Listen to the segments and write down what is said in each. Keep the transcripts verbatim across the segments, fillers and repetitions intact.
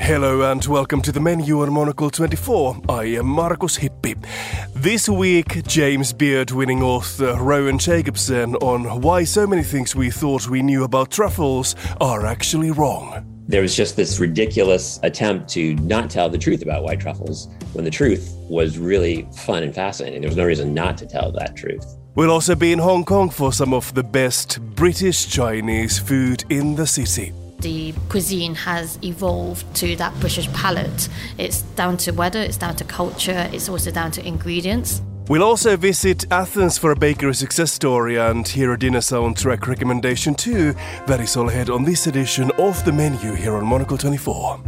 Hello and welcome to the menu on Monocle twenty-four. I am Markus Hippi. This week, James Beard-winning author Rowan Jacobsen on why so many things we thought we knew about truffles are actually wrong. There was just this ridiculous attempt to not tell the truth about white truffles when the truth was really fun and fascinating. There was no reason not to tell that truth. We'll also be in Hong Kong for some of the best British Chinese food in the city. The cuisine has evolved to that British palate. It's down to weather, it's down to culture, it's also down to ingredients. We'll also visit Athens for a bakery success story and hear a dinner soundtrack recommendation too. That is all ahead on this edition of The Menu here on Monocle twenty-four.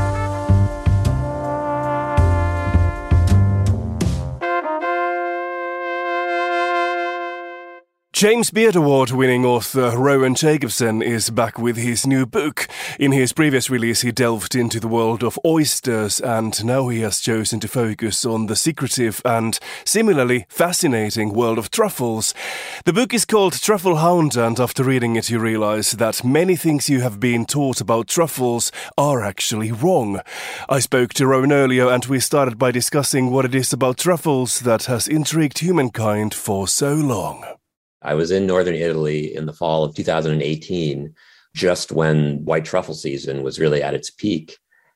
James Beard Award-winning author Rowan Jacobsen is back with his new book. In his previous release, he delved into the world of oysters, and now he has chosen to focus on the secretive and similarly fascinating world of truffles. The book is called Truffle Hound, and after reading it, you realize that many things you have been taught about truffles are actually wrong. I spoke to Rowan earlier, and we started by discussing what it is about truffles that has intrigued humankind for so long. I was in northern Italy in the fall of two thousand eighteen, just when white truffle season was really at its peak.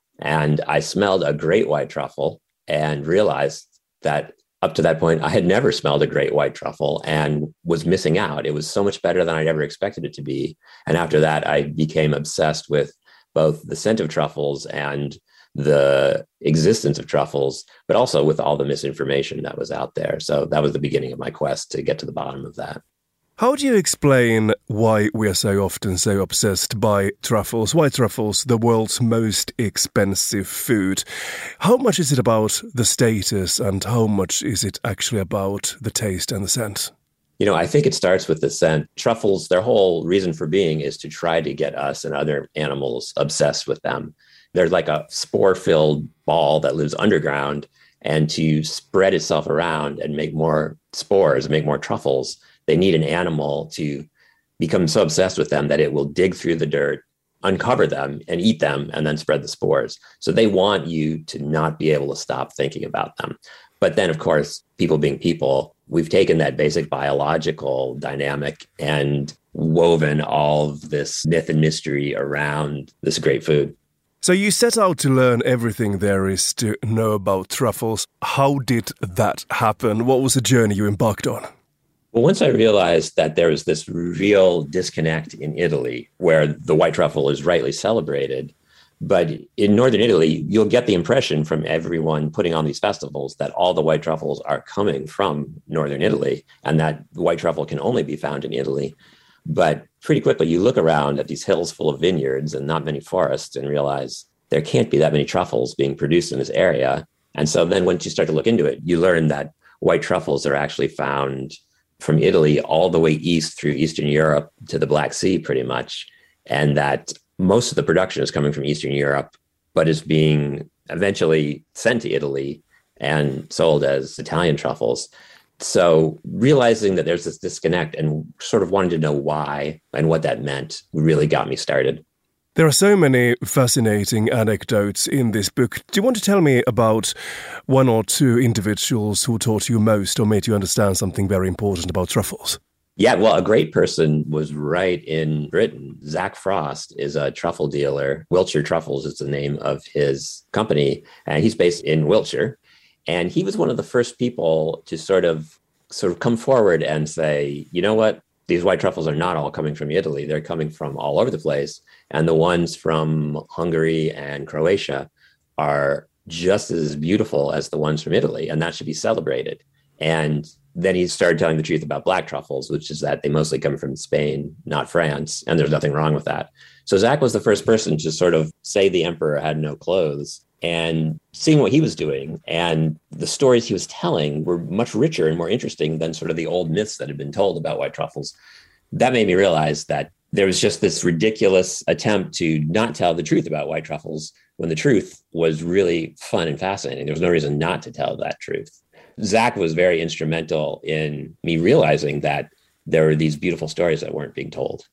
And I smelled a great white truffle and realized that up to that point, I had never smelled a great white truffle and was missing out. It was so much better than I'd ever expected it to be. And after that, I became obsessed with both the scent of truffles and the existence of truffles, but also with all the misinformation that was out there. So that was the beginning of my quest to get to the bottom of that. How do you explain why we are so often so obsessed by truffles? Why truffles, the world's most expensive food? How much is it about the status and how much is it actually about the taste and the scent? You know, I think it starts with the scent. Truffles, their whole reason for being is to try to get us and other animals obsessed with them. They're like a spore-filled ball that lives underground, and to spread itself around and make more spores, make more truffles, they need an animal to become so obsessed with them that it will dig through the dirt, uncover them and eat them, and then spread the spores. So they want you to not be able to stop thinking about them. But then, of course, people being people, we've taken that basic biological dynamic and woven all of this myth and mystery around this great food. So you set out to learn everything there is to know about truffles. How did that happen? What was the journey you embarked on? Well, once I realized that there was this real disconnect in Italy where the white truffle is rightly celebrated, but in northern Italy, you'll get the impression from everyone putting on these festivals that all the white truffles are coming from northern Italy and that white truffle can only be found in Italy. But pretty quickly, you look around at these hills full of vineyards and not many forests and realize there can't be that many truffles being produced in this area. And so then once you start to look into it, you learn that white truffles are actually found from Italy all the way east through Eastern Europe to the Black Sea, pretty much. And that most of the production is coming from Eastern Europe, but is being eventually sent to Italy and sold as Italian truffles. So realizing that there's this disconnect and sort of wanting to know why and what that meant really got me started. There are so many fascinating anecdotes in this book. Do you want to tell me about one or two individuals who taught you most or made you understand something very important about truffles? Yeah, well, a great person was right in Britain. Zach Frost is a truffle dealer. Wiltshire Truffles is the name of his company, and he's based in Wiltshire. And he was one of the first people to sort of sort of come forward and say, you know what? These white truffles are not all coming from Italy. They're coming from all over the place. And the ones from Hungary and Croatia are just as beautiful as the ones from Italy. And that should be celebrated. And then he started telling the truth about black truffles, which is that they mostly come from Spain, not France. And there's nothing wrong with that. So Zach was the first person to sort of say the emperor had no clothes. And seeing what he was doing and the stories he was telling were much richer and more interesting than sort of the old myths that had been told about white truffles. That made me realize that there was just this ridiculous attempt to not tell the truth about white truffles when the truth was really fun and fascinating. There was no reason not to tell that truth. Zach was very instrumental in me realizing that there were these beautiful stories that weren't being told.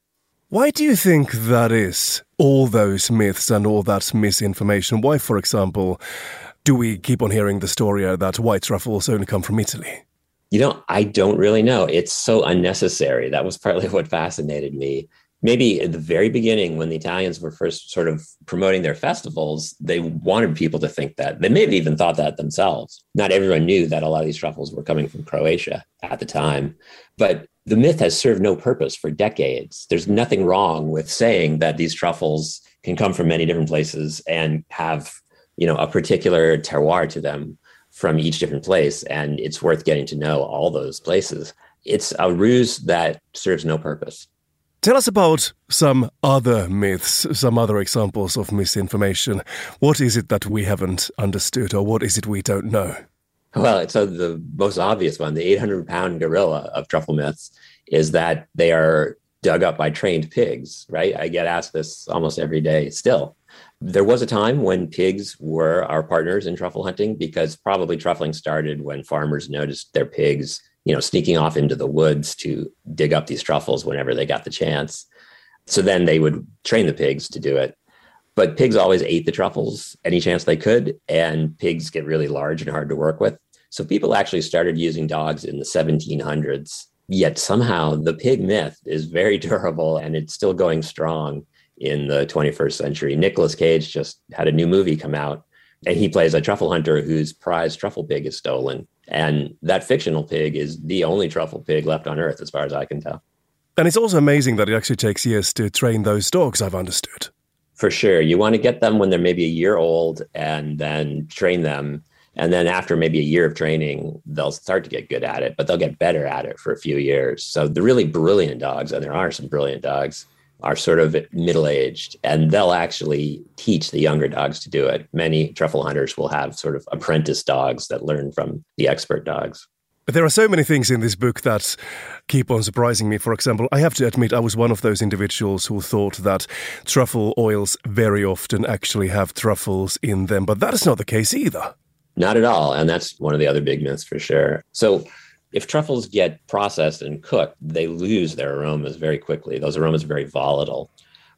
Why do you think that is? All those myths and all that misinformation. Why, for example, do we keep on hearing the story that white truffles only come from Italy? You know, I don't really know. It's so unnecessary. That was partly what fascinated me. Maybe at the very beginning, when the Italians were first sort of promoting their festivals, they wanted people to think that. They may have even thought that themselves. Not everyone knew that a lot of these truffles were coming from Croatia at the time. But the myth has served no purpose for decades. There's nothing wrong with saying that these truffles can come from many different places and have, you know, a particular terroir to them from each different place. And it's worth getting to know all those places. It's a ruse that serves no purpose. Tell us about some other myths, some other examples of misinformation. What is it that we haven't understood, or what is it we don't know? Well, so the most obvious one, the eight hundred pound gorilla of truffle myths, is that they are dug up by trained pigs, right? I get asked this almost every day still. There was a time when pigs were our partners in truffle hunting, because probably truffling started when farmers noticed their pigs, you know, sneaking off into the woods to dig up these truffles whenever they got the chance. So then they would train the pigs to do it. But pigs always ate the truffles any chance they could, and pigs get really large and hard to work with. So people actually started using dogs in the seventeen hundreds. Yet somehow the pig myth is very durable, and it's still going strong in the twenty-first century. Nicolas Cage just had a new movie come out, and he plays a truffle hunter whose prized truffle pig is stolen. And that fictional pig is the only truffle pig left on Earth, as far as I can tell. And it's also amazing that it actually takes years to train those dogs, I've understood. For sure. You want to get them when they're maybe a year old and then train them. And then after maybe a year of training, they'll start to get good at it, but they'll get better at it for a few years. So the really brilliant dogs, and there are some brilliant dogs, are sort of middle-aged, and they'll actually teach the younger dogs to do it. Many truffle hunters will have sort of apprentice dogs that learn from the expert dogs. But there are so many things in this book that keep on surprising me. For example, I have to admit I was one of those individuals who thought that truffle oils very often actually have truffles in them, but that is not the case either. Not at all. And that's one of the other big myths for sure. So if truffles get processed and cooked, they lose their aromas very quickly. Those aromas are very volatile.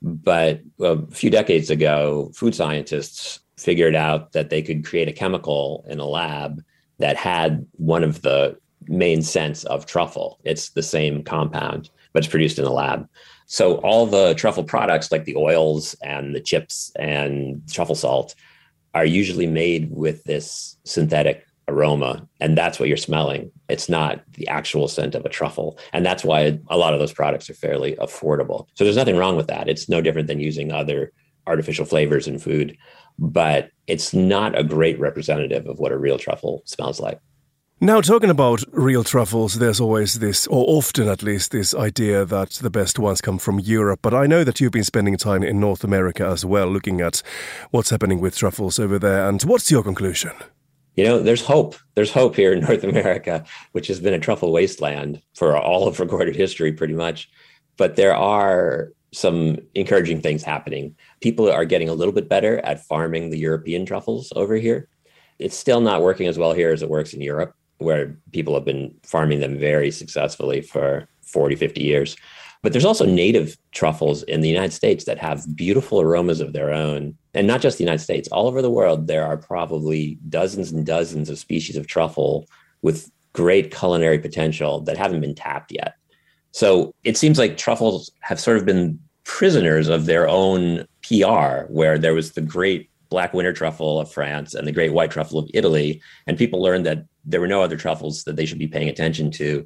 But a few decades ago, food scientists figured out that they could create a chemical in a lab that had one of the main scents of truffle. It's the same compound, but it's produced in a lab. So all the truffle products, like the oils and the chips and truffle salt, are usually made with this synthetic aroma, and that's what you're smelling. It's not the actual scent of a truffle. And that's why a lot of those products are fairly affordable. So there's nothing wrong with that. It's no different than using other artificial flavors in food, but it's not a great representative of what a real truffle smells like. Now, talking about real truffles, there's always this, or often at least, this idea that the best ones come from Europe. But I know that you've been spending time in North America as well, looking at what's happening with truffles over there. And what's your conclusion? You know, there's hope. There's hope here in North America, which has been a truffle wasteland for all of recorded history, pretty much. But there are some encouraging things happening. People are getting a little bit better at farming the European truffles over here. It's still not working as well here as it works in Europe, where people have been farming them very successfully for forty, fifty years. But there's also native truffles in the United States that have beautiful aromas of their own. And not just the United States, all over the world, there are probably dozens and dozens of species of truffle with great culinary potential that haven't been tapped yet. So it seems like truffles have sort of been prisoners of their own P R, where there was the great black winter truffle of France and the great white truffle of Italy, and people learned that there were no other truffles that they should be paying attention to.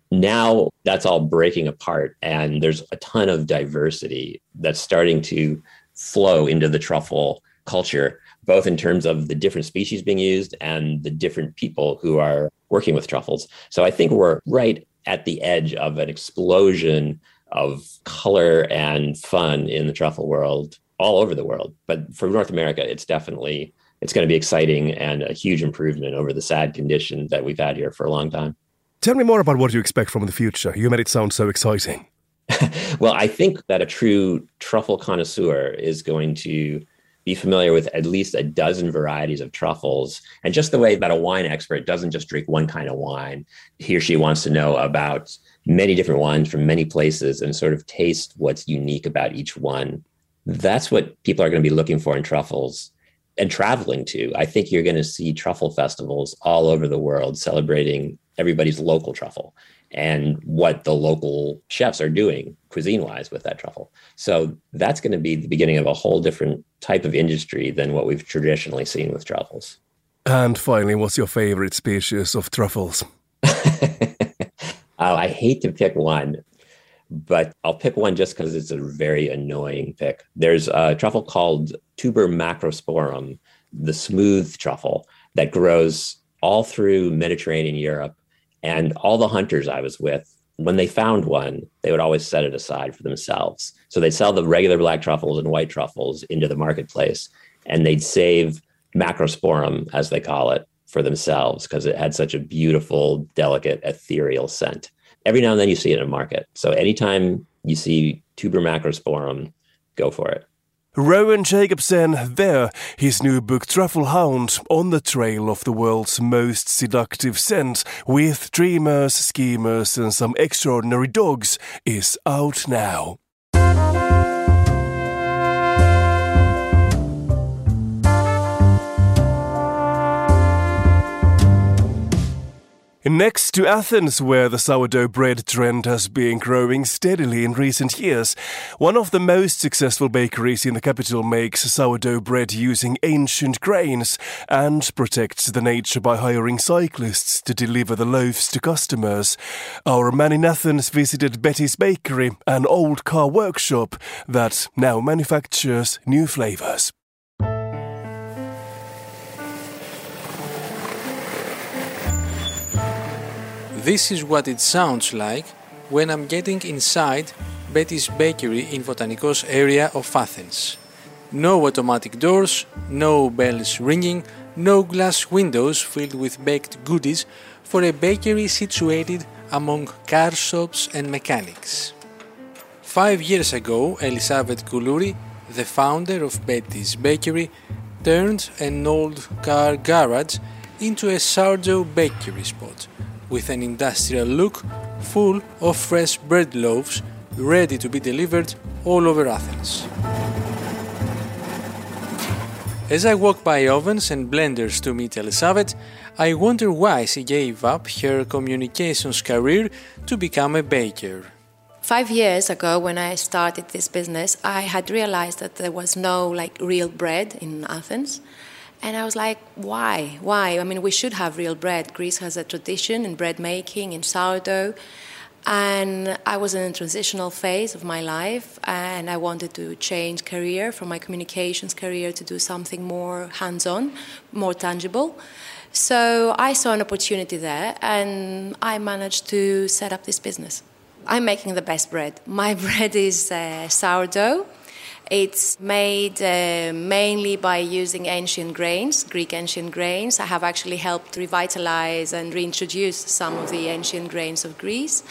Now that's all breaking apart, and there's a ton of diversity that's starting to flow into the truffle culture, both in terms of the different species being used and the different people who are working with truffles. So I think we're right at the edge of an explosion of color and fun in the truffle world all over the world. But for North America, it's definitely, it's going to be exciting and a huge improvement over the sad condition that we've had here for a long time. Tell me more about what you expect from the future. You made it sound so exciting. Well, I think that a true truffle connoisseur is going to be familiar with at least a dozen varieties of truffles. And just the way that a wine expert doesn't just drink one kind of wine, he or she wants to know about many different wines from many places and sort of taste what's unique about each one. That's what people are going to be looking for in truffles and traveling to. I think you're going to see truffle festivals all over the world celebrating everybody's local truffle and what the local chefs are doing cuisine-wise with that truffle. So that's going to be the beginning of a whole different type of industry than what we've traditionally seen with truffles. And finally, what's your favorite species of truffles? Oh, I hate to pick one, but I'll pick one just because it's a very annoying pick. There's a truffle called Tuber macrosporum, the smooth truffle that grows all through Mediterranean Europe. And all the hunters I was with, when they found one, they would always set it aside for themselves. So they'd sell the regular black truffles and white truffles into the marketplace, and they'd save macrosporum, as they call it, for themselves because it had such a beautiful, delicate, ethereal scent. Every now and then you see it in a market. So anytime you see Tuber macrosporum, go for it. Rowan Jacobsen there, his new book Truffle Hound, on the trail of the world's most seductive scent, with dreamers, schemers and some extraordinary dogs, is out now. Next to Athens, where the sourdough bread trend has been growing steadily in recent years, one of the most successful bakeries in the capital makes sourdough bread using ancient grains and protects the nature by hiring cyclists to deliver the loaves to customers. Our man in Athens visited Betty's Bakery, an old car workshop that now manufactures new flavors. This is what it sounds like when I'm getting inside Betty's Bakery in Botanikos area of Athens. No automatic doors, no bells ringing, no glass windows filled with baked goodies for a bakery situated among car shops and mechanics. Five years ago, Elisabeth Koulouri, the founder of Betty's Bakery, turned an old car garage into a sourdough bakery spot, with an industrial look full of fresh bread loaves ready to be delivered all over Athens. As I walk by ovens and blenders to meet Elisabeth, I wonder why she gave up her communications career to become a baker. Five years ago, when I started this business, I had realized that there was no like real bread in Athens. And I was like, why? Why? I mean, we should have real bread. Greece has a tradition in bread making, in sourdough. And I was in a transitional phase of my life, and I wanted to change career from my communications career to do something more hands-on, more tangible. So I saw an opportunity there, and I managed to set up this business. I'm making the best bread. My bread is uh, sourdough. It's made uh, mainly by using ancient grains, Greek ancient grains. I have actually helped revitalize and reintroduce some of the ancient grains of Greece.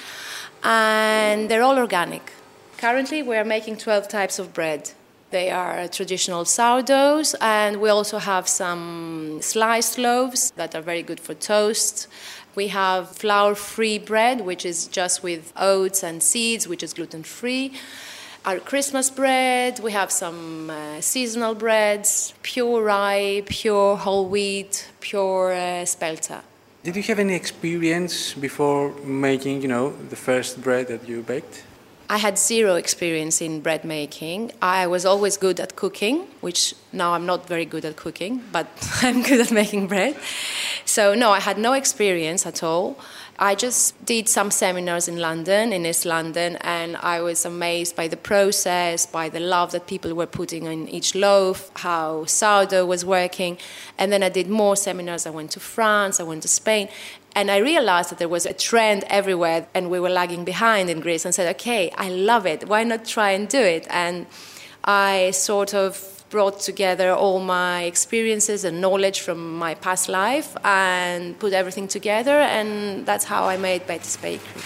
And they're all organic. Currently, we are making twelve types of bread. They are traditional sourdoughs, and we also have some sliced loaves that are very good for toast. We have flour-free bread, which is just with oats and seeds, which is gluten-free. Our Christmas bread, we have some uh, seasonal breads, pure rye, pure whole wheat, pure uh, spelta. Did you have any experience before making, you know, the first bread that you baked? I had zero experience in bread making. I was always good at cooking, which now I'm not very good at cooking, but I'm good at making bread. So no, I had no experience at all. I just did some seminars in London, in East London, and I was amazed by the process, by the love that people were putting in each loaf, how sourdough was working. And then I did more seminars. I went to France, I went to Spain, and I realized that there was a trend everywhere, and we were lagging behind in Greece, and said, okay, I love it. Why not try and do it? And I sort of brought together all my experiences and knowledge from my past life and put everything together, and that's how I made Betty's Bakery.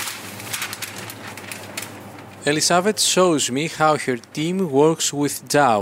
Elisabeth shows me how her team works with dough,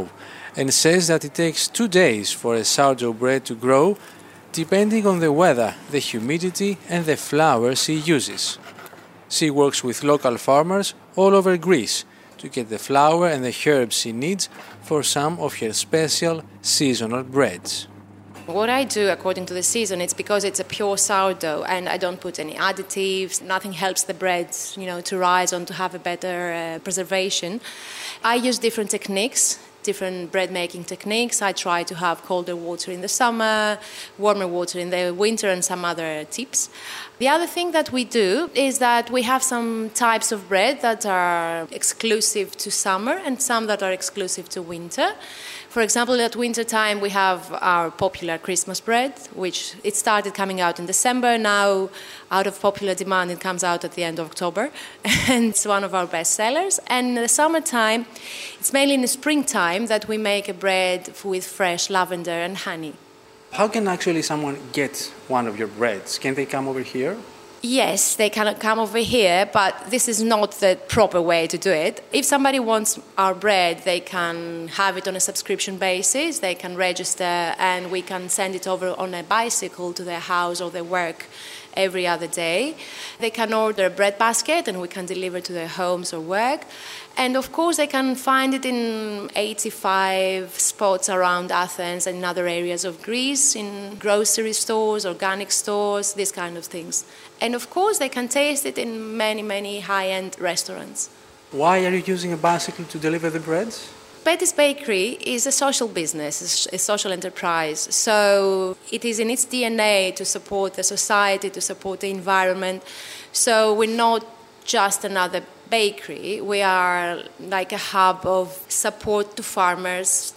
and says that it takes two days for a sourdough bread to grow, depending on the weather, the humidity and the flour she uses. She works with local farmers all over Greece to get the flour and the herbs she needs for some of her special seasonal breads. What I do according to the season, it's because it's a pure sourdough and I don't put any additives. Nothing helps the bread, you know, to rise on to have a better uh, preservation. I use different techniques, different bread making techniques. I try to have colder water in the summer, warmer water in the winter, and some other tips. The other thing that we do is that we have some types of bread that are exclusive to summer and some that are exclusive to winter. For example, at winter time we have our popular Christmas bread, which it started coming out in December. Now, out of popular demand, it comes out at the end of October, and it's one of our best sellers. And in the summertime, it's mainly in the springtime that we make a bread with fresh lavender and honey. How can actually someone get one of your breads? Can they come over here? Yes, they can come over here, but this is not the proper way to do it. If somebody wants our bread, they can have it on a subscription basis. They can register and we can send it over on a bicycle to their house or their work every other day. They can order a bread basket and we can deliver to their homes or work. And of course, they can find it in eighty-five spots around Athens and in other areas of Greece, in grocery stores, organic stores, these kind of things. And of course, they can taste it in many, many high-end restaurants. Why are you using a bicycle to deliver the breads? Betty's Bakery is a social business, a social enterprise. So it is in its D N A to support the society, to support the environment. So we're not just another bakery. We are like a hub of support to farmers,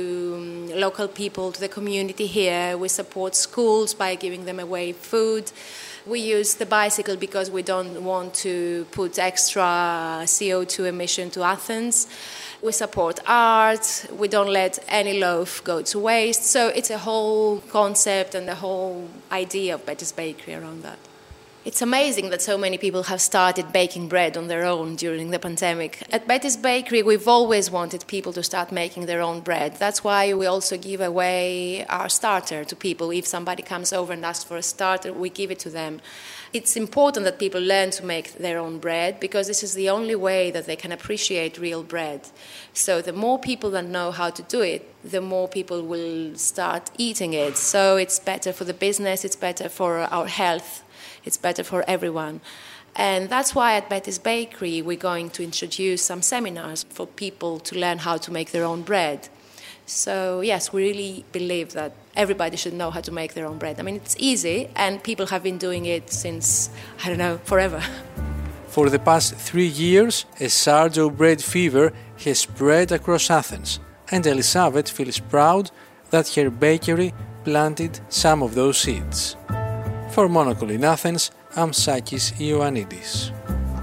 to local people, to the community here. We support schools by giving them away food. We use the bicycle because we don't want to put extra C O two emission to Athens. We support art. We don't let any loaf go to waste. So it's a whole concept and the whole idea of Betty's Bakery around that. It's amazing that so many people have started baking bread on their own during the pandemic. At Betty's Bakery, we've always wanted people to start making their own bread. That's why we also give away our starter to people. If somebody comes over and asks for a starter, we give it to them. It's important that people learn to make their own bread because this is the only way that they can appreciate real bread. So the more people that know how to do it, the more people will start eating it. So it's better for the business, it's better for our health. It's better for everyone. And that's why at Betty's Bakery we're going to introduce some seminars for people to learn how to make their own bread. So yes, we really believe that everybody should know how to make their own bread. I mean, it's easy and people have been doing it since, I don't know, forever. For the past three years, a sourdough bread fever has spread across Athens, and Elisabeth feels proud that her bakery planted some of those seeds. For Monocle in Athens, I'm Sakis Ioannidis.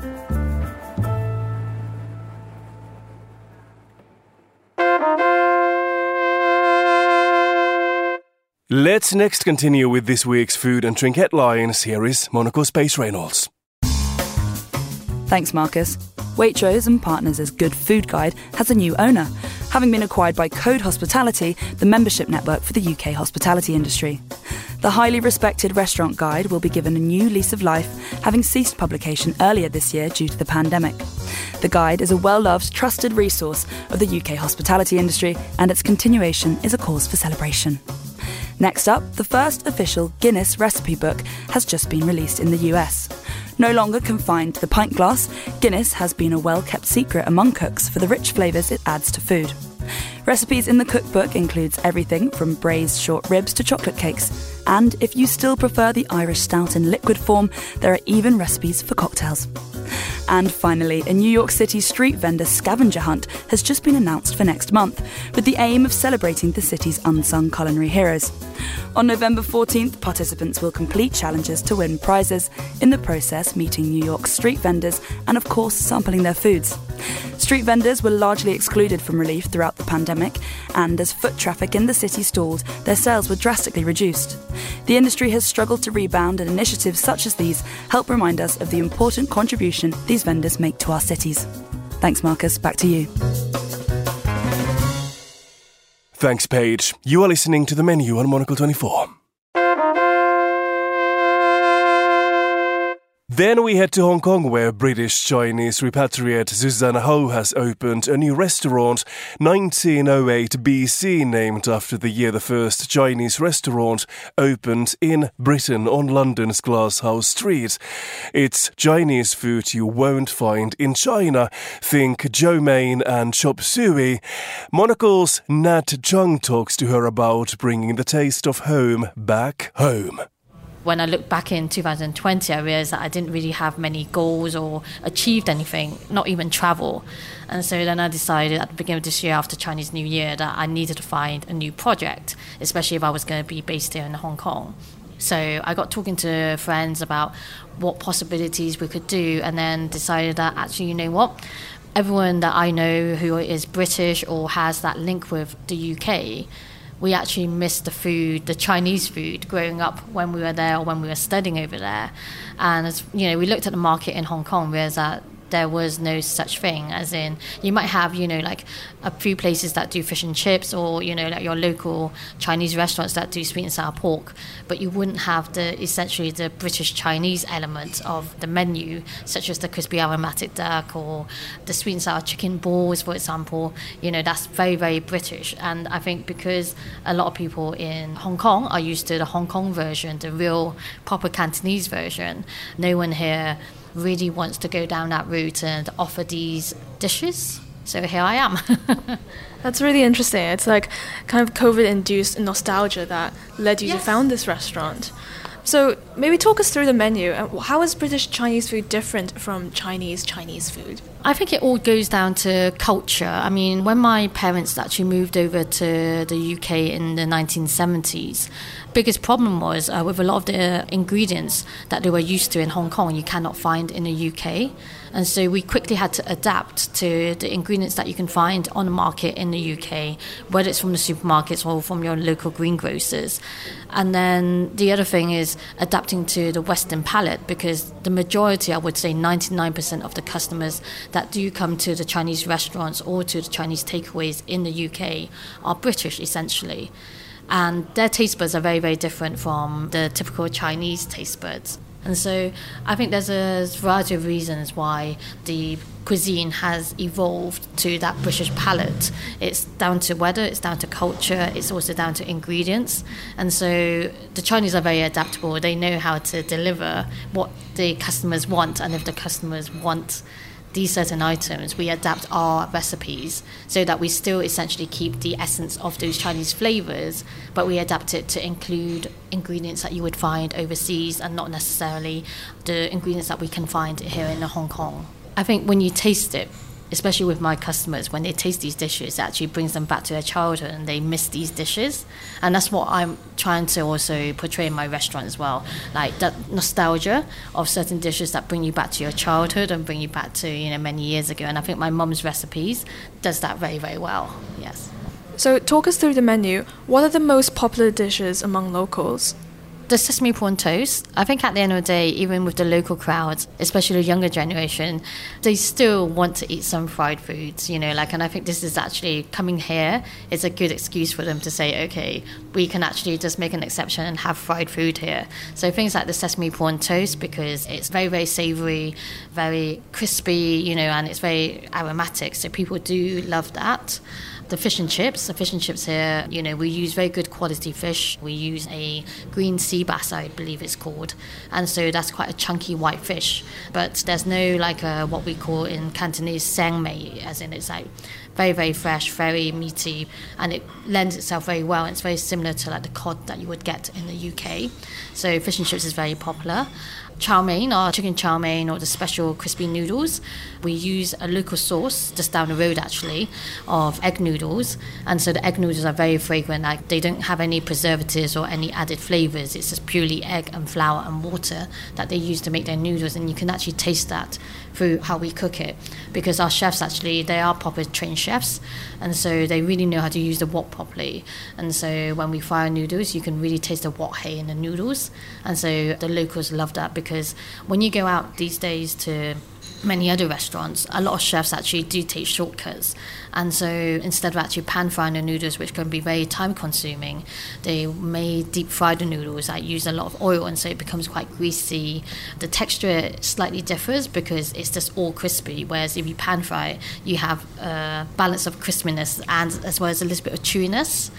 Let's next continue with this week's food and drink headlines. Here is Monocle's Pace Reynolds. Thanks, Marcus. Waitrose and Partners' Good Food Guide has a new owner, having been acquired by Code Hospitality, the membership network for the U K hospitality industry. The highly respected restaurant guide will be given a new lease of life, having ceased publication earlier this year due to the pandemic. The guide is a well-loved, trusted resource of the U K hospitality industry, and its continuation is a cause for celebration. Next up, the first official Guinness recipe book has just been released in the U S. No longer confined to the pint glass, Guinness has been a well-kept secret among cooks for the rich flavours it adds to food. Recipes in the cookbook includes everything from braised short ribs to chocolate cakes. And if you still prefer the Irish stout in liquid form, there are even recipes for cocktails. And finally, a New York City street vendor scavenger hunt has just been announced for next month, with the aim of celebrating the city's unsung culinary heroes. On November fourteenth, participants will complete challenges to win prizes, in the process meeting New York's street vendors and, of course, sampling their foods. Street vendors were largely excluded from relief throughout the pandemic, and as foot traffic in the city stalled, their sales were drastically reduced. The industry has struggled to rebound, and initiatives such as these help remind us of the important contribution these vendors make to our cities. Thanks, Marcus. Back to you. Thanks, Paige. You are listening to The Menu on Monocle twenty-four. Then we head to Hong Kong, where British-Chinese repatriate Susanna Ho has opened a new restaurant, nineteen oh eight B C, named after the year the first Chinese restaurant opened in Britain on London's Glasshouse Street. It's Chinese food you won't find in China. Think chow mein and chop suey. Monocle's Nat Chung talks to her about bringing the taste of home back home. When I look back in two thousand twenty, I realised that I didn't really have many goals or achieved anything, not even travel. And so then I decided at the beginning of this year, after Chinese New Year, that I needed to find a new project, especially if I was going to be based here in Hong Kong. So I got talking to friends about what possibilities we could do, and then decided that actually, you know what? Everyone that I know who is British or has that link with the U K, we actually missed the food, the Chinese food, growing up when we were there or when we were studying over there. And, as, you know, we looked at the market in Hong Kong, whereas that there was no such thing, as in you might have, you know, like a few places that do fish and chips, or, you know, like your local Chinese restaurants that do sweet and sour pork, but you wouldn't have the essentially the British Chinese element of the menu, such as the crispy aromatic duck or the sweet and sour chicken balls, for example. You know, that's very, very British. And I think because a lot of people in Hong Kong are used to the Hong Kong version, the real proper Cantonese version, no one here really wants to go down that route and offer these dishes. So here I am. That's really interesting. It's like kind of COVID-induced nostalgia that led you Yes. to found this restaurant. So maybe talk us through the menu. How is British Chinese food different from Chinese Chinese food? I think it all goes down to culture. I mean, when my parents actually moved over to the U K in the nineteen seventies, biggest problem was uh, with a lot of the ingredients that they were used to in Hong Kong, you cannot find in the U K. And so we quickly had to adapt to the ingredients that you can find on the market in the U K, whether it's from the supermarkets or from your local greengrocers. And then the other thing is adapting to the Western palate, because the majority, I would say ninety-nine percent of the customers that do come to the Chinese restaurants or to the Chinese takeaways in the U K are British, essentially. And their taste buds are very, very different from the typical Chinese taste buds. And so I think there's a variety of reasons why the cuisine has evolved to that British palate. It's down to weather, it's down to culture, it's also down to ingredients. And so the Chinese are very adaptable. They know how to deliver what the customers want. And if the customers want these certain items, we adapt our recipes so that we still essentially keep the essence of those Chinese flavors, but we adapt it to include ingredients that you would find overseas and not necessarily the ingredients that we can find here in Hong Kong. I think when you taste it, especially with my customers, when they taste these dishes, it actually brings them back to their childhood and they miss these dishes. And that's what I'm trying to also portray in my restaurant as well. Like that nostalgia of certain dishes that bring you back to your childhood and bring you back to, you know, many years ago. And I think my mum's recipes does that very, very well. Yes. So talk us through the menu. What are the most popular dishes among locals? The sesame prawn toast, I think at the end of the day, even with the local crowds, especially the younger generation, they still want to eat some fried foods, you know, like, and I think this is actually coming here is a good excuse for them to say, okay, we can actually just make an exception and have fried food here. So things like the sesame prawn toast, because it's very, very savory, very crispy, you know, and it's very aromatic. So people do love that. The fish and chips, the fish and chips here, you know, we use very good quality fish. We use a green sea bass, I believe it's called. And so that's quite a chunky white fish. But there's no like a, what we call in Cantonese sang mei, as in it's like very, very fresh, very meaty, and it lends itself very well. It's very similar to like the cod that you would get in the U K. So fish and chips is very popular. Chow mein, or chicken chow mein, or the special crispy noodles. We use a local sauce just down the road actually of egg noodles, and so the egg noodles are very fragrant. Like they don't have any preservatives or any added flavors. It's just purely egg and flour and water that they use to make their noodles, and you can actually taste that through how we cook it, because our chefs actually, they are proper trained chefs, and so they really know how to use the wok properly. And so when we fry noodles, you can really taste the wok hei in the noodles, and so the locals love that, because when you go out these days to many other restaurants, a lot of chefs actually do take shortcuts. And so instead of actually pan frying the noodles, which can be very time consuming, they may deep fry the noodles that use a lot of oil, and so it becomes quite greasy. The texture slightly differs because it's just all crispy, whereas if you pan fry it, you have a balance of crispiness and as well as a little bit of chewiness.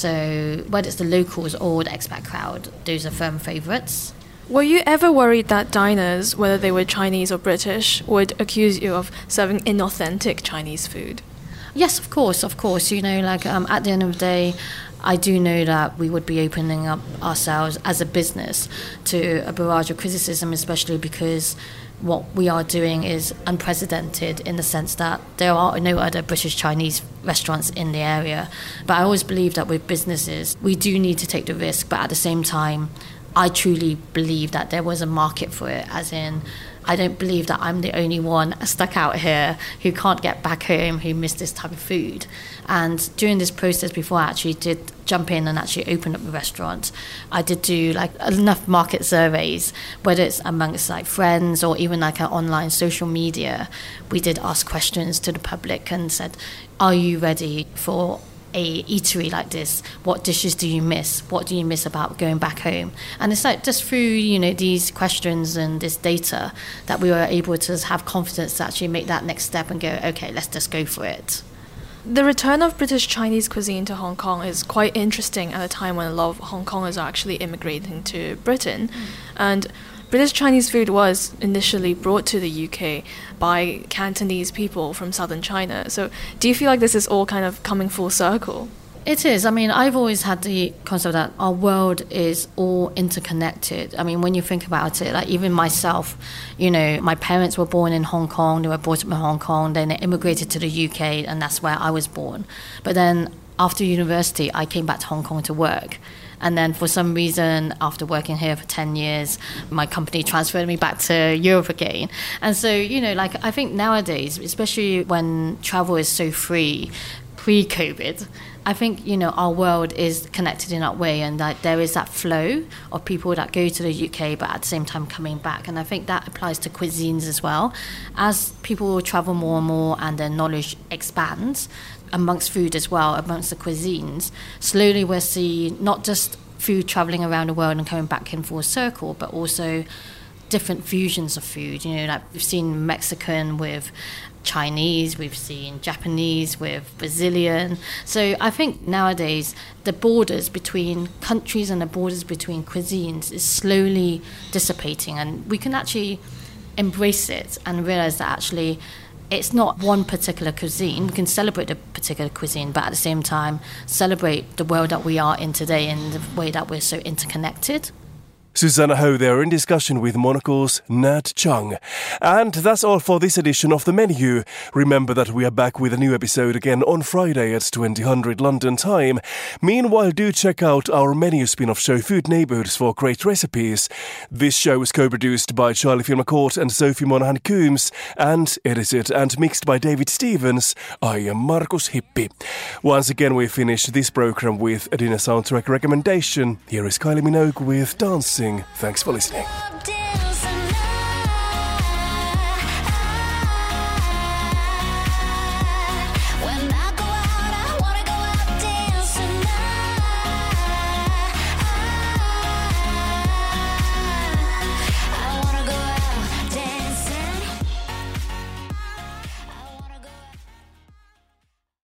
So whether it's the locals or the expat crowd, those are firm favourites. Were you ever worried that diners, whether they were Chinese or British, would accuse you of serving inauthentic Chinese food? Yes, of course, of course. You know, like um, at the end of the day, I do know that we would be opening up ourselves as a business to a barrage of criticism, especially because what we are doing is unprecedented in the sense that there are no other British Chinese restaurants in the area. But I always believe that with businesses, we do need to take the risk, but at the same time, I truly believe that there was a market for it, as in, I don't believe that I'm the only one stuck out here who can't get back home, who missed this type of food. And during this process, before I actually did jump in and actually open up the restaurant, I did do like enough market surveys, whether it's amongst like friends or even like an online social media. We did ask questions to the public and said, are you ready for a eatery like this? What dishes do you miss? What do you miss about going back home? And it's like just through, you know, these questions and this data that we were able to have confidence to actually make that next step and go, okay, let's just go for it. The return of British Chinese cuisine to Hong Kong is quite interesting at a time when a lot of Hong Kongers are actually immigrating to Britain. Mm. And British Chinese food was initially brought to the U K by Cantonese people from southern China. So do you feel like this is all kind of coming full circle? It is. I mean, I've always had the concept that our world is all interconnected. I mean, when you think about it, like even myself, you know, my parents were born in Hong Kong, they were brought up in Hong Kong, then they immigrated to the U K, and that's where I was born. But then after university, I came back to Hong Kong to work. And then for some reason, after working here for ten years, my company transferred me back to Europe again. And so, you know, like I think nowadays, especially when travel is so free, pre-COVID, I think, you know, our world is connected in that way, and that there is that flow of people that go to the U K but at the same time coming back. And I think that applies to cuisines as well. As people travel more and more and their knowledge expands amongst food as well, amongst the cuisines, slowly we'll see not just food travelling around the world and coming back in full circle, but also different fusions of food. You know, like we've seen Mexican with Chinese, we've seen Japanese with Brazilian. So I think nowadays the borders between countries and the borders between cuisines is slowly dissipating, and we can actually embrace it and realise that actually it's not one particular cuisine. We can celebrate a particular cuisine, but at the same time celebrate the world that we are in today and the way that we're so interconnected. Susanna Ho there in discussion with Monocle's Nat Chung. And that's all for this edition of The Menu. Remember that we are back with a new episode again on Friday at twenty hundred London time. Meanwhile, do check out our menu spin-off show Food Neighbourhoods for great recipes. This show is co-produced by Charlie Filmacourt and Sophie Monahan Coombs and edited and mixed by David Stevens. I am Markus Hippi. Once again, we finish this program with a dinner soundtrack recommendation. Here is Kylie Minogue with Dancing. Thanks for listening.